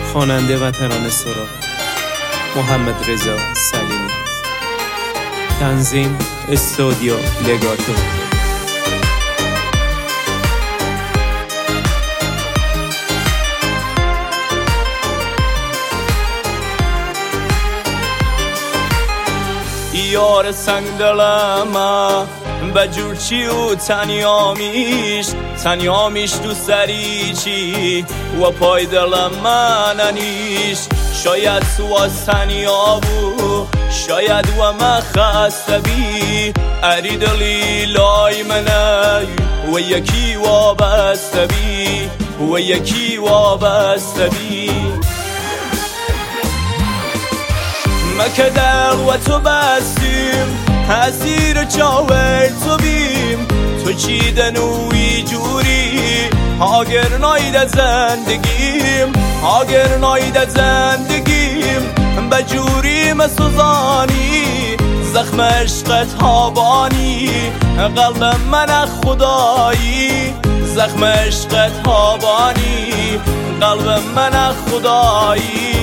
خواننده و ترانه‌سرا محمد رضا سلیمی. تنظیم استودیو لگاتو. یار سنگ دلما بجور چی و تنیامیش تو سری چی و پای دلم مننیش شاید تو از تنیا بو شاید و ما خسته بی اری دلی لای منی و یکی وابسته بی و یکی وابسته بی ما که دل و تو بستیم حسیر چاور تو بیم تو چی دنوی جوری اگر ناید زندگیم به جوری مسوزانی زخم عشقت هابانی قلب من خدایی زخم عشقت هابانی قلب من خدایی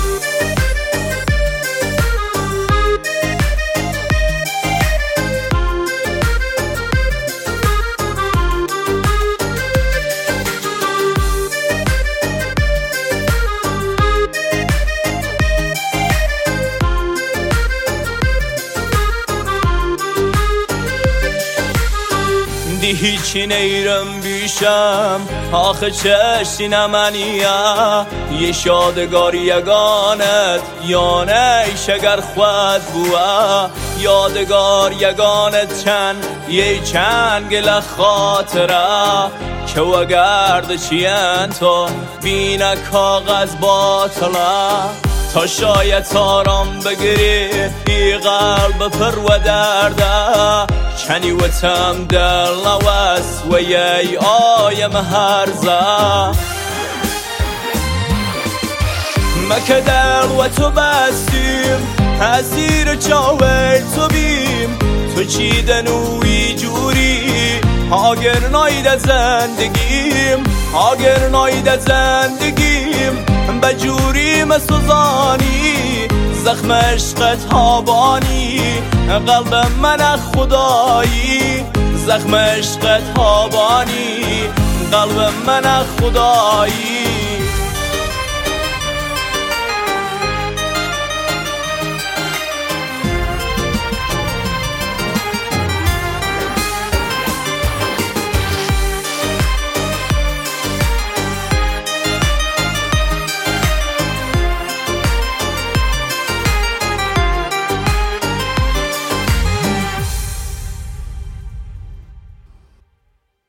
هیچی نیرم بیشم آخه چشتی نمنیه یه شادگار یگانت یا نیش اگر خود بوه یادگار یگانت چند یه چند گل خاطره که وگرد چین تو بینه کاغذ باطله تا شاید آرام بگیری ای قلب پر و درده چنی و تم دل نوست و یه آیم هرزه ما که دل و تو بستیم حسیر چاور تو بیم تو چی دنوی جوری اگر ناید زندگیم به جوری مسوزانی زخم عشقت هابانی قلب من خدایی زخم عشقت هابانی قلب من خدایی